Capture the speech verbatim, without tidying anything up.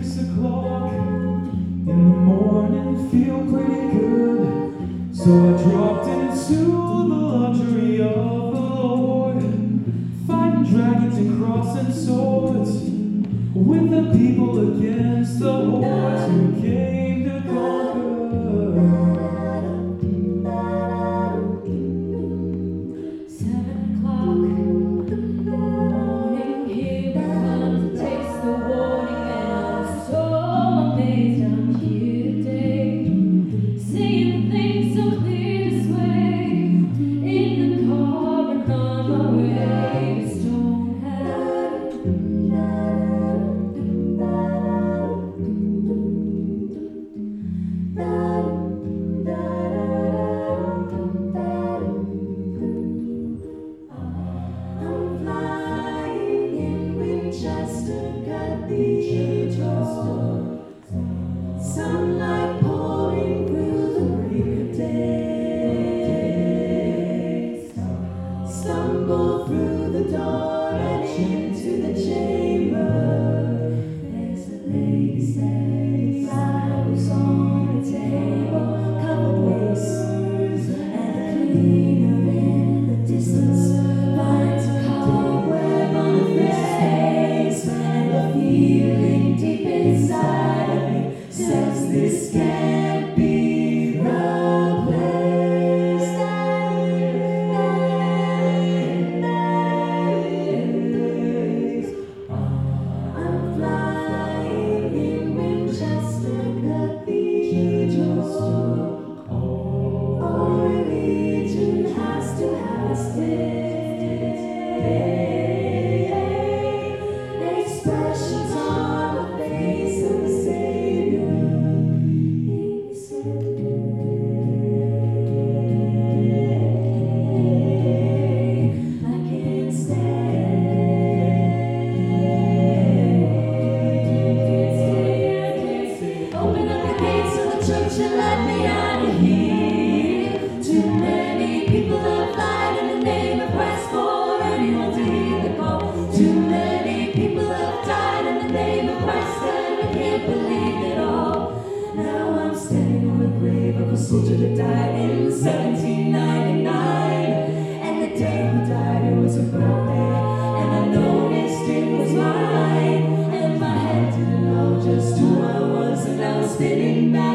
six o'clock in the morning, feel pretty good. So I dropped into the luxury of the Lord, fighting dragons and crossing swords with the people against the hordes who came to conquer. Seven o'clock in the morning, here we come to taste the warning, and I'm so amazed I'm here today, seeing things so clear this way, in the car and on my way to Stonehenge. Sunlight pouring through the break of day. Stumble through the door and into the chamber. There's a lady standing, flowers on a table, covered whiskers, and a cleaner in the distance finds a cobweb on her face, and the feeling deep inside of me says this can't be the place. I'm flying in Winchester Cathedral. All religion has to have a stay. Expressions on the face of the Savior. He said, I can't stay. Open up the gates of the church and let me out of here. Too many people have died in the name of Christ for anyone to hear the call. Too many people have died in the name of Christ, and I can't believe it all. Now I'm standing on the grave of a soldier that died in seventeen ninety-nine, and the day he died it was a birthday, and I noticed it was mine, and my head didn't know just who I was, and I was spinning back.